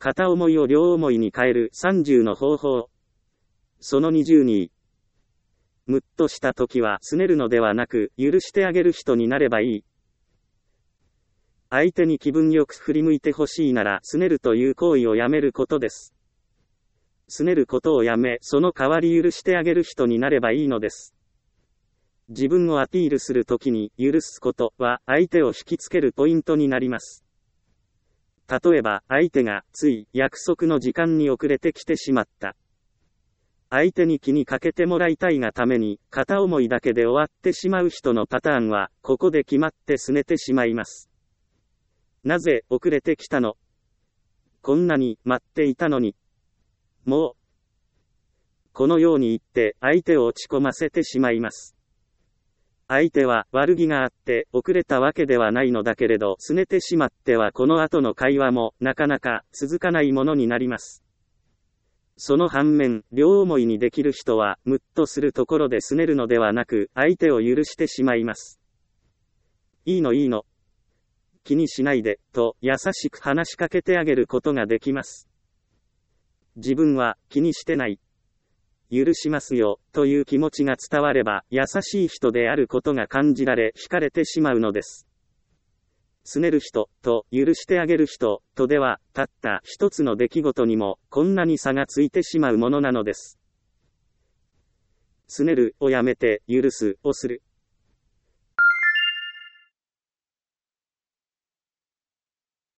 片思いを両思いに変える30の方法。その20に、ムッとした時は拗ねるのではなく、許してあげる人になればいい。相手に気分よく振り向いてほしいなら、拗ねるという行為をやめることです。拗ねることをやめ、その代わり許してあげる人になればいいのです。自分をアピールするときに、許すことは、相手を引きつけるポイントになります。例えば、相手が、つい、約束の時間に遅れてきてしまった。相手に気にかけてもらいたいがために、片思いだけで終わってしまう人のパターンは、ここで決まって拗ねてしまいます。なぜ、遅れてきたの？こんなに、待っていたのに。もう。このように言って、相手を落ち込ませてしまいます。相手は悪気があって遅れたわけではないのだけれど、拗ねてしまってはこの後の会話もなかなか続かないものになります。その反面、両思いにできる人はムッとするところで拗ねるのではなく、相手を許してしまいます。いいのいいの。気にしないで、と優しく話しかけてあげることができます。自分は気にしてない。許しますよ、という気持ちが伝われば、優しい人であることが感じられ、惹かれてしまうのです。拗ねる人、と許してあげる人、とでは、たった一つの出来事にも、こんなに差がついてしまうものなのです。拗ねるをやめて、許すをする。